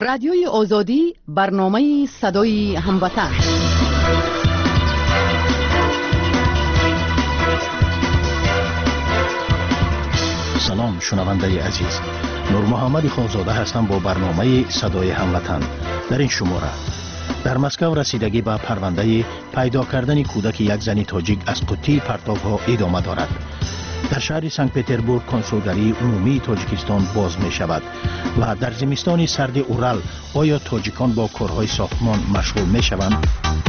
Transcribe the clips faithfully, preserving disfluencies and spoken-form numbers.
رادیوی آزادی برنامه صدای هموطن. سلام شنونده عزیز، نور محمد خوزاده هستم با برنامه صدای هموطن. در این شماره در مسکو رسیدگی به پرونده پیدا کردن کودک یک زن تاجیک از قطی پرتاب‌ها ادامه دارد. در شهر سنت پتربورگ کنسولگری عمومی تاجیکستان باز می شود و در زمستان سرد اورال آیا تاجیکان با کارهای ساختمان مشغول می شوند؟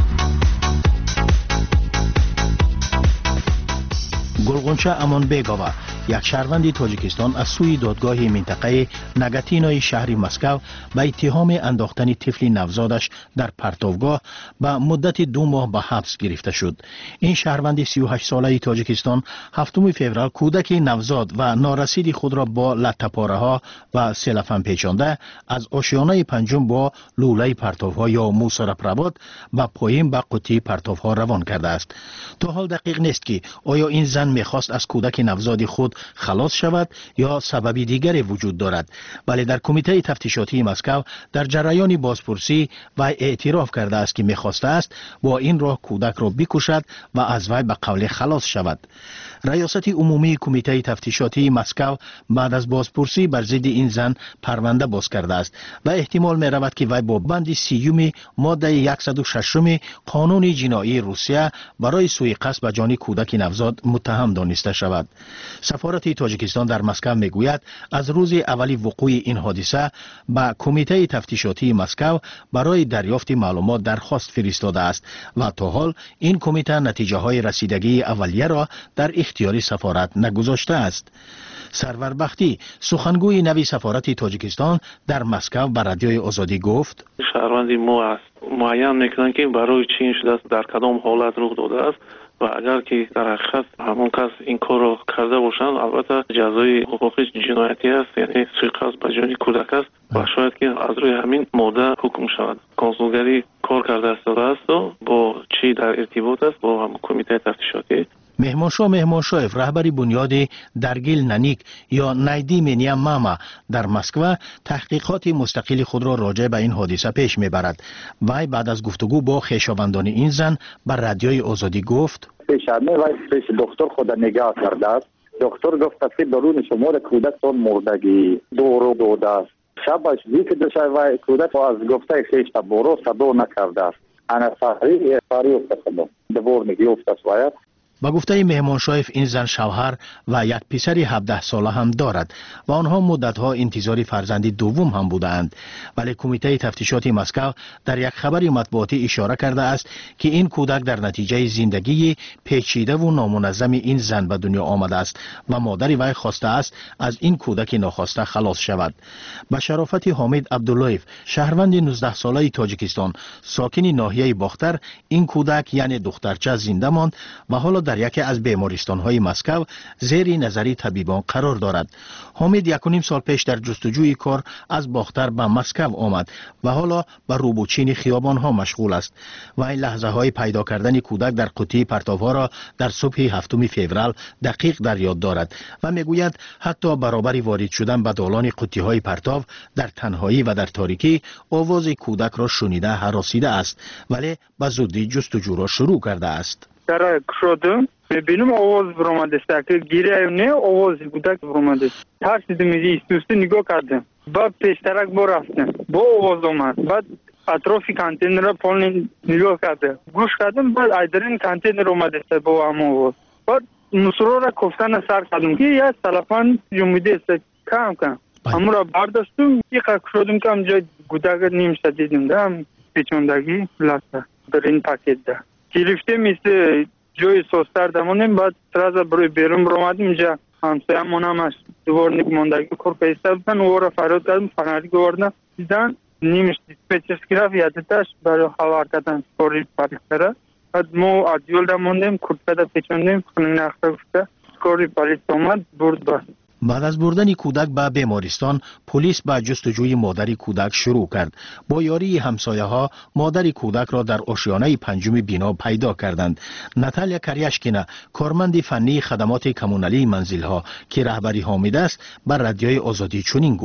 گلغنچه امان بیگاوا، یک شهروند تاجیکستان از سوی دادگاه منطقه نگاتینای شهر مسکو به اتهام انداختن طفل نوزادش در پرتابگاه به مدت دو ماه به حبس گرفته شد. این شهروند سی و هشت ساله تاجیکستان هفتم فوریه کودک نوزاد و نارسید خود را با لطه‌پاره ها و سلفن پیچانده از آشیانه پنجم با لوله پرتابها یا موسرپراباد و پایین به قطی پرتابها روان کرده است. تا حال دقیق نیست که آیا این زن میخواست از کودک نوزاد خود خلاص شود یا سببی دیگری وجود دارد، ولی در کمیته تفتیشاتی مسکو در جریان بازپرسی و اعتراف کرده است که میخواسته است با این راه کودک را بکشد و از وی به قول خلاص شود. ریاست عمومی کمیته تفتیشاتی مسکو بعد از بازپرسی بر ضد این زن پرونده باز کرده است و احتمال می رود که وی با بند سیوم ماده صد و شش قانون جنایی روسیه برای سوء قصد به جان کودک نوزاد متهم دانسته شود. سفارت تاجیکستان در مسکو میگوید از روز اولی وقوع این حادثه به کمیته تفتیشاتی مسکو برای دریافت معلومات درخواست فرستاده است و تا حال این کمیته نتیجه های رسیدگی اولیه را در اختیار سفارت نگذاشته است. سرور بختی، سخنگوی نوی سفارت تاجیکستان در مسکو به رادیوی آزادی گفت: شهروندی ما است معین میکنند که برای چی این شده است، در کدام حالت رخ داده است و اگر که در حقیقت همون کس این کار را کرده باشند البته جزای حقوقی جنایتی است، یعنی سوء قصد به جان کودک است و شاید که از روی همین ماده حکم شود. کنسولگری کار کرده است و با چی در ارتباط است با هم کمیته تفتیشاتی. مهمانشاه مهمانشاهف رهبری بنیاد درگیل ننیک یا نیدی منیا ماما در مسکو تحقیقات مستقل خود را راجع به این حادثه پیش میبرد. وی بعد از گفتگو با خویشاوندان این زن بر رادیوی آزادی گفت: پیشانه وی پیش دکتر خود نگاه کرده است. دکتر گفت که درون شما کودک تون مردگی دورو داده است. شبش دیگه دو وی کودک از گفته خویش برو صدا نکرده است. انا فاری فاری افتاد دور نگی افتاد وی. با گفته مهمانشاهف این زن شوهر و یک پسر هفده ساله هم دارد و آنها مدتها انتظار فرزند دوم هم بودند، ولی کمیته تفتیشات مسکو در یک خبر مطبوعاتی اشاره کرده است که این کودک در نتیجه زندگی پیچیده و نامنظم این زن به دنیا آمده است و مادر وی خواسته است از این کودک ناخواسته خلاص شود. به شرافت حامد عبداللهیف، شهروند نوزده ساله تاجیکستان ساکن ناحیه باختر، این کودک یعنی دخترچه زنده ماند و حالا در یکی از بیمارستان‌های مسکو زیر نظر طبیبان قرار دارد. حامد یک و نیم سال پیش در جستجوی کار از باختر به مسکو آمد و حالا به روبوچین خیابان‌ها مشغول است و این لحظه های پیدا کردن کودک در قطی پرتاب‌ها را در صبح هفتم فوریه دقیق در یاد دارد و میگوید حتی برابر وارد شدن به دالان قطی‌های پرتاب در تنهایی و در تاریکی آواز کودک را شنیده هراسیده است، ولی به زودی جستجو را شروع کرده است. در کشودم ببینم آواز برآمده است که گیره نه آواز کودک برآمده است. ترسیدم میگی استوسته نگاه کردم بعد پیشترک با رفتم با آواز آمد بعد اطراف کانتین را پایین نگاه کردم گوش کردم بعد ایدرین کانتین را اومده است با هم آواز بعد مسرور را کفتن سر کردم که یک تلفن جمعیده است کم کم همون را برداشتم یک کشودم که همجا کودک نیم شد دیدم دم پیچوندگی لسته در این پاکت ده گرفته مثل جای سوستر دمونیم بعد تراز بروی بیرون برآمدیم اینجا همسایه همون هم است دوباره نیک ماندگی کور پیسته بودن او را فراد کردم فنری گوردن دیدن نیمش دیسپیچرز گرفت یادتش برای خبر کردن سکوری پالیس بعد ما عدیول دموندیم کورپده پیچوندیم خونین اخته گفته سکوری پالیس اومد برد بست. بعد از بردن کودک به بیمارستان، پلیس به جستجوی مادر کودک شروع کرد. با یاری همسایه ها مادر کودک را در آشیانه پنجم بنا پیدا کردند. ناتالیا کریاشکینا، کارمند فنی خدمات کمونالی منزل ها که رهبری حامد است، بر رادیوی آزادی چنین گفت: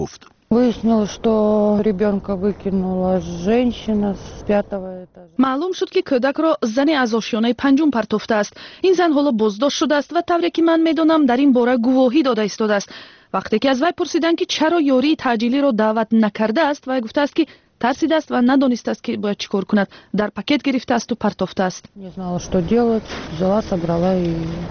Выяснилось, что ребенка выкинула женщина с пятого этажа. معلوم شد که کودک را زنی از آشیانه پنجم پرتافته است. این زن حالا بازداشت شده است و طوری که من میدانم در این باره گواهی داده ایستاده است. وقتی که از وی پرسیدند که چرا یاری تعجیلی را دعوت نکرده است، وی گفته است که ترسیده است و ندانسته است که باید چیکار کند. در پاکت گرفته است و پرتافته است. Не знала, что делать. Взяла, собрала и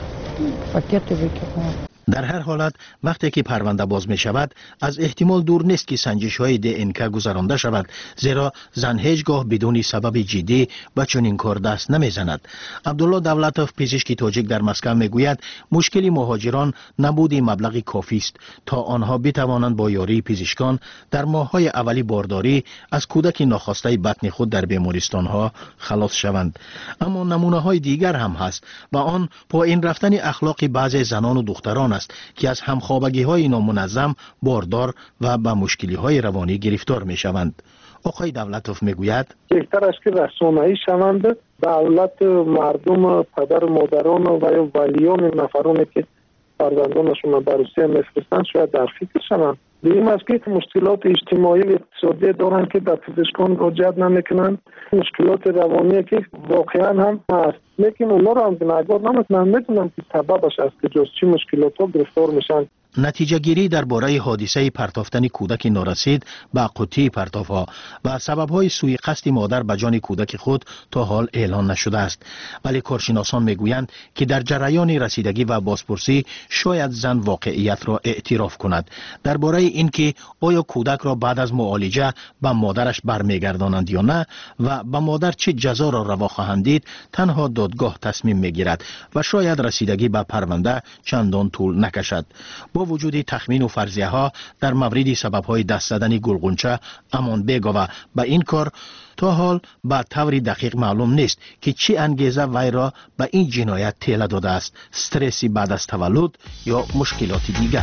пакеты выкинула. در هر حالت وقتی که پرونده باز می شود از احتمال دور نیست که سنجش های دی ان که گذرانده شود، زیرا زن هیچگاه بدون سبب جدی به چنین کار دست نمی زند. عبدالله دولتوف پزشک تاجیک در مسکو می گوید مشکل مهاجران نبود مبلغ کافی است تا آنها بتوانند با یاری پزشکان در ماه های اولی بارداری از کودک ناخواسته بطن خود در بیمارستان ها خلاص شوند. اما نمونه های دیگر هم هست و آن پایین رفتن اخلاق بعضی زنان و دختران است که از همخوابگی های نامنظم باردار و به مشکلی های روانی گرفتار می شوند. آقای دولتوف می گوید بهتر است که رسانه‌ای شوند، دولت، مردم، پدر و مادران و یا ولیان نفرانی که فرزندانشون به روسیه میفرستند شاید در فکر شوند. دیدیم است که مشکلات اجتماعی و اقتصادی دارند که به پزشکان مراجعت نمیکنند، مشکلات روانی که واقعا هم هست، لیکن اونا رو هم گناهکار نمیکنند. میدونم که سببش است که جز چی مشکلات ها گرفتار میشن. نتیجه گیری درباره حادثه پرتافتن کودک نارسید به قوطی پرتافها و سبب‌های سوء قصد مادر به جان کودک خود تا حال اعلان نشده است، ولی کارشناسان میگویند که در جریان رسیدگی و بازپرسی شاید زن واقعیت را اعتراف کند. درباره اینکه آیا کودک را بعد از معالجه به مادرش برمیگردانند یا نه و به مادر چه جزا را روا خواهند دید، تنها دادگاه تصمیم میگیرد و شاید رسیدگی به پرونده چندان طول نکشد. با وجود تخمین و فرضیه ها در مورد سبب های دست زدن گلغنچه امان بیگوه به این کار تا حال به طور دقیق معلوم نیست که چی انگیزه وی را به این جنایت تیله داده است، استرسی بعد از تولد یا مشکلات دیگر.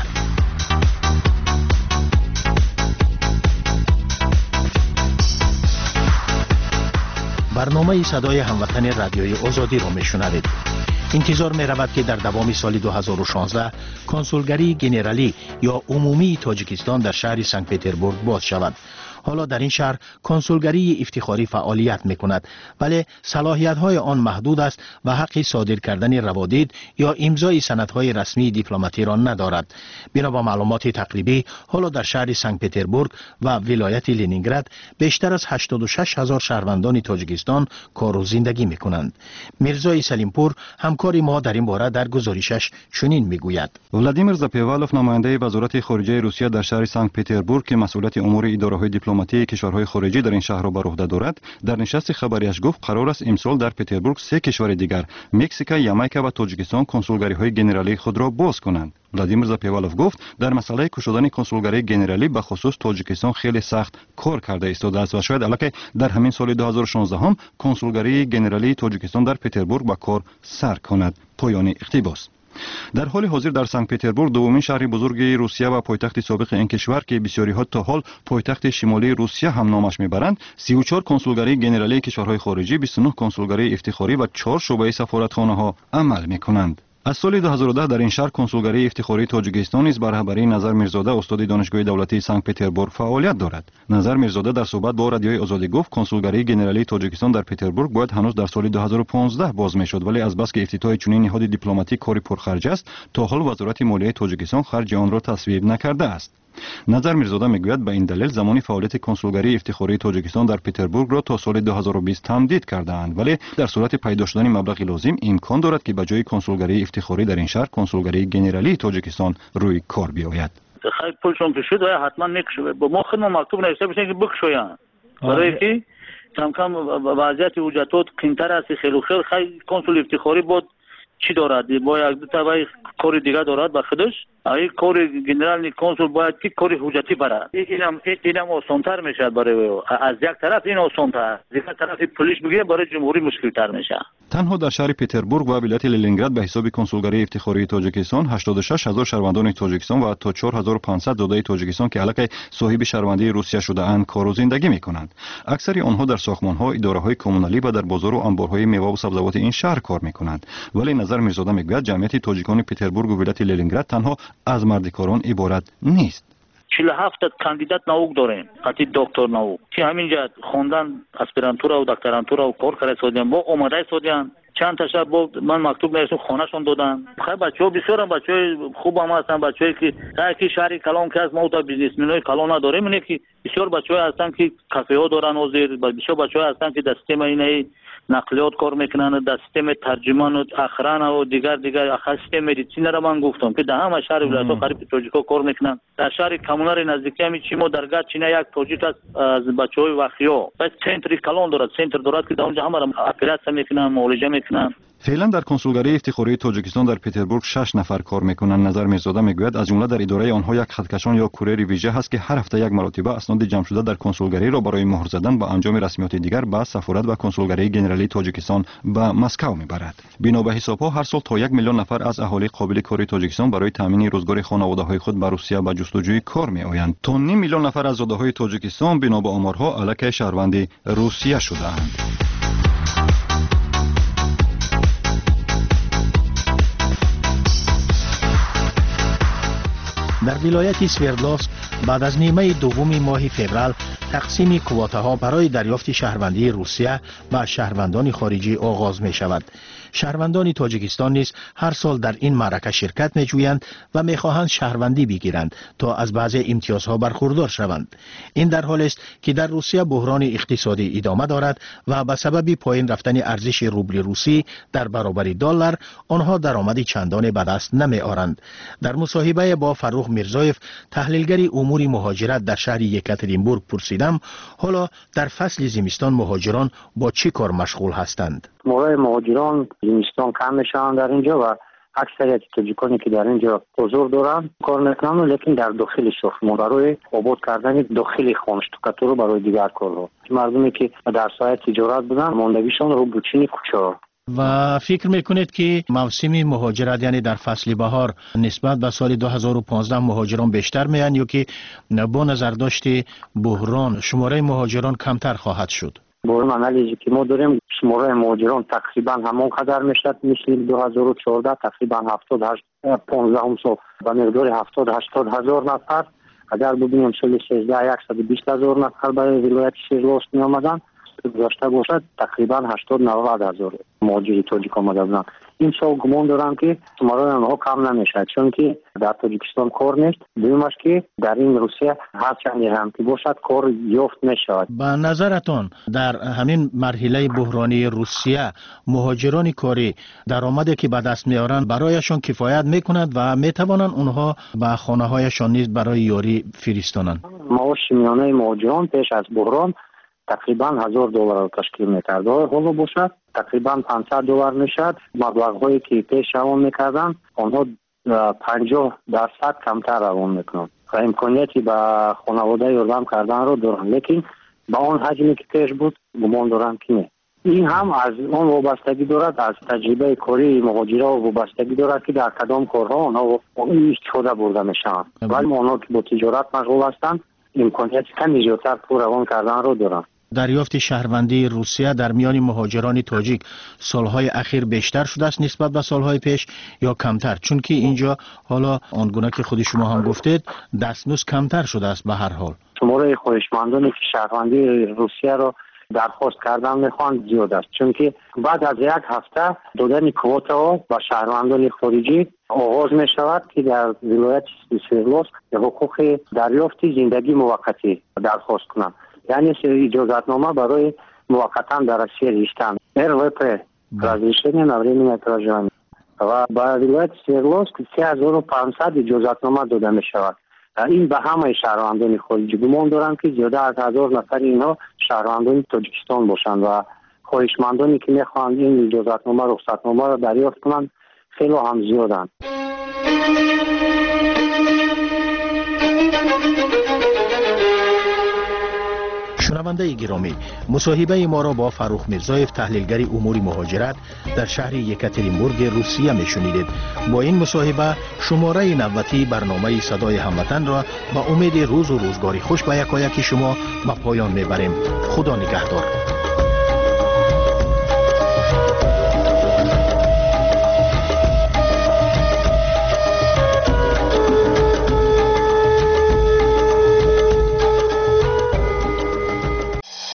برنامه صدای هموطن رادیوی آزادی را میشنوید. انتظار می رود که در دوام سال دو هزار و شانزده کنسولگری گنرالی یا عمومی تاجیکستان در شهر سنت پترزبورگ باز شود. حالا در این شهر کنسولگری افتخاری فعالیت می کند، ولی صلاحیت های آن محدود است و حق صادر کردن روادید یا امضای سندهای رسمی دیپلماتی را ندارد. بنا به معلومات تقریبی حالا در شهر سنت پترزبورگ و ولایت لنینگراد بیشتر از هشتاد و شش هزار شهروندان تاجیکستان کار و زندگی می کنند. میرزای سلیمپور همکار ما در این باره در گزارشش چنین می گوید. ولادیمیر زاپیوالوف نماینده وزارت خارجه روسیه در شهر سنت پترزبورگ که مسئولیت امور اداره‌های دیپلماتی کشورهای خارجی در این شهر را بر عهده دارد، در نشست خبریش گفت قرار است امسال در پترزبورگ سه کشور دیگر مکزیک، یامایکا و تاجیکستان کنسولگری‌های گنرالی خود را باز کنند. ولادیمیر زاپیوالوف گفت در مسئله گشودن کنسولگری گنرالی به خصوص تاجیکستان خیلی سخت کار کرده ایستاده است و شاید البته در همین سال دو هزار و شانزده هم کنسولگری گنرالی تاجیکستان در پترزبورگ به کار سر کند. پایان اقتباس. در حال حاضر در سنت پترزبورگ دومین شهر بزرگ روسیه و پایتخت سابق این کشور که بسیاری ها تا حال پایتخت شمالی روسیه هم نامش میبرند، سی و چهار کنسولگری گنرالی کشورهای خارجی، بیست و نه کنسولگری افتخاری و چهار شعبه سفارتخانه ها عمل میکنند. از سال دو هزار و ده در این شهر کنسولگری افتخاری تاجیکستان نیز بر رهبری نظر میرزاده استاد دانشگاه دولتی سنت پترزبورگ فعالیت دارد. نظر میرزاده در صحبت با رادیوی آزادی گفت کنسولگری گنرالی تاجیکستان در پترزبورگ باید هنوز در سال دو هزار و پانزده باز میشد، ولی از بس که افتتاح چنین نهاد دیپلماتیک کاری پرخرج است، تا حال وزارت مالیه تاجیکستان خرج آن را تصویب نکرده است. نظر میرزاده میگوید به این دلیل زمانی فعالیت کنسولگری افتخاری تاجیکستان در پترزبورگ را تا سال دو هزار و بیست تمدید کرده‌اند، ولی در صورت پیدا شدن مبلغ لازم امکان دارد که به جای کنسولگری افتخاری در این شهر کنسولگری گنرالی تاجیکستان روی کار بیاید. خیلی پولشون پیش شد و حتما نکشه با ما خدمت مکتوب نوشته بشه که بکشوین، برای که کم کم وضعیت وجودات قین‌تر است. خیلی خیلی خیلی کنسول افتخاری بود چی دارد؟ باید دو تا کار دیگه دارد با خودش. این کار گنرال کنسول باید که کار حجتی برد. اینم اینم آسان‌تر میشه برای از یک طرف این آسان‌تر، از یک طرف پلیس بگیره برای جمهوری مشکل‌تر میشه. تنها در شهر پترزبورگ و ولایت لنینگراد به حساب کنسولگری افتخاری تاجیکستان هشتاد و شش هزار شهروندان تاجیکستان و تا چهار هزار و پانصد زاده تاجیکستان که علاقه صاحب شهروندی روسیه شده اند کار و زندگی میکنند. اکثر آنها در ساختمان‌ها، اداره‌های کمونالی و در بازار و انبارهای میوه و سبزیجات این شهر کار میکنند. ولی نظر میرزاده میگوید جمعیت تاجیکان پترزبورگ و ولایت لنینگراد تنها از مردکاران عبارت نیست. چهل و هفت کاندیدات نوک داریم حتی دکتر نوک که همینجا خوندن اسپرانتورا و دکترانتورا و کار کرده سودیان با اومده سودیان چند تا شب بود من مکتوب نوشتم خونهشون دادن. خیلی بچه‌ها بسیار بچه‌های خوب هم هستن، بچه‌ای که که شهر کلان که از ما تا بیزنسمن‌های کلان نداریم، اینه که بسیار بچه‌ها هستن که کافه‌ها دارن و زیر بسیار بچه‌ها هستن که در سیستم اینه نقلیات کار میکنن، در سیستم ترجمان و اخران و دیگر دیگر اخر سیستم مدیسین را من گفتم که در همه شهر ولایت‌ها قریب توجیکا کار میکنن. در شهر کمونار نزدیکی هم چیمو درگاه چینه یک توجیک از بچه‌های وخیا بس سنتری کلان دارد، سنتر دارد که در اونجا همه را اپراسیون میکنن، معالجه میکنن. فعلا در کنسولگری افتخاری تاجیکستان در پتربورگ شش نفر کار میکنند. نظر میرزاده میگوید از جمله در اداره آنها یک خطکشان یا کوریر ویژه هست که هر هفته یک مرتبه اسناد جمع شده در کنسولگری را برای مهر زدن با انجام رسمیات دیگر به سفارت و کنسولگری گنرالی تاجیکستان به مسکو میبرد. بنا به حسابها هر سال تا یک میلیون نفر از اهالی قابل کاری تاجیکستان برای تامین روزگار خانواده‌های خود به روسیه به جستجوی کار میآیند. تا نیم میلیون نفر از زاده‌های تاجیکستان بنا به آمارها الک شهروند روسیه شده‌اند. در ولایت سوردلوفسک بعد از نیمه دوم ماه فوریه تقسیم کوتاها برای دریافت شهروندی روسیه به شهروندان خارجی آغاز می شود. شهروندان تاجیکستان نیز هر سال در این معرکه شرکت می جویند و می خواهند شهروندی بگیرند تا از بعضی امتیازها برخوردار شوند. این در حالی است که در روسیه بحران اقتصادی ادامه دارد و به سبب پایین رفتن ارزش روبل روسی در برابر دلار آنها درآمد چندان به دست نمی آورند. در مصاحبه با فروخ میرزایف تحلیلگر امور مهاجرت در شهر یکاترینبورگ پرسیدم حالا در فصل زمستان مهاجران با چه کار مشغول هستند؟ موقع مهاجران زمستان کم میشن در اینجا و اکثریت تاجیکانی که در اینجا حضور دارن کار میکنن، لیکن در داخل شهر برای آباد کردن داخل خانه شتکاتور برای دیگر کارها. مردمی که در سایه تجارت بودن ماندگیشان رو بچینی کوچه. و فکر میکنید که موسم مهاجرت یعنی در فصل بهار نسبت به سال دو هزار و پانزده مهاجران بیشتر میان یا که با نظر داشت بحران شماره مهاجران کمتر خواهد شد؟ با این انالیزی که ما داریم شماره مهاجران تقریبا همان قدر میشد مثل دو هزار و چهارده تقریبا هفتاد و هشت پانزده سال به مقدار هفتاد هشتاد هزار نفر. اگر ببینیم سال سیزده صد و بیست هزار نفر برای ولایت سوردلوفسک می آمدن گذاشته باشد تقریبا هشتاد نود هزار مهاجری تاجیک آمده بودند. این سال گمان دارم که شماره آنها کم نمیشد چون که در تاجیکستان کار نیست. دومش که در این روسیه هر چندی هم که باشد کار یافت نشود. به نظرتان در همین مرحله بحرانی روسیه مهاجران کاری درآمدی که به دست میارند برایشان کفایت میکند و میتوانند اونها به خانه هایشان نیز برای یاری فرستانند؟ معاش میانه مهاجران پیش از بحران تقریبا هزار دلار را تشکیل میکرد. حالا باشد تقریبا پانصد دلار میشد. مبلغ‌هایی که پیش روان میکردن آنها پنجاه درصد کمتر روان میکنند. امکانیتی به خانواده یاردم کردن رو دارن، لیکن با آن حجمی که پیش بود گمان دارم که نه. این هم از آن وابستگی دارد، از تجربه کاری مهاجرا وابستگی دارد که در کدام کارها آنها استفاده برده میشن. ولی آنها که با تجارت مشغول هستند امکانیت کمی زیادتر پر روان کردن رو دارن. دریافت شهروندی روسیه در میان مهاجران تاجیک سالهای اخیر بیشتر شده است نسبت به سالهای پیش یا کمتر؟ چون که اینجا حالا آنگونه که خود شما هم گفتید دستمزد کمتر شده است. به هر حال شماره خواهشمندانی که شهروندی روسیه را درخواست کردن میخوان زیاد است، چون که بعد از یک هفته دادن کوتا با شهروندان خارجی آغاز می شود که در ولایت سوردلوفسک حقوق دریافت زندگی موقتی درخواست کنند، یعنی اجازتنامه برای موقتا در روسیه رشتن ار و پی разрешение на временное проживание و با ولایت سوردلوفسک سه هزار و پانصد اجازتنامه داده می شود. این به همه شهروندان خارجی گمان دارم که زیاده از هزار نفر اینها شهروندان تاجیکستان باشند و خواهشمندانی که میخواهند این اجازتنامه رخصتنامه را دریافت کنند خیلی هم زیادند. شنونده گرامی، مصاحبه ما را با فروخ میرزایف تحلیلگر امور مهاجرت در شهر یکاترینبورگ روسیه میشنیدید. با این مصاحبه شماره نوتی برنامه صدای هموطن را با امید روز و روزگاری خوش به یکایک شما به پایان میبریم. خدا نگهدار.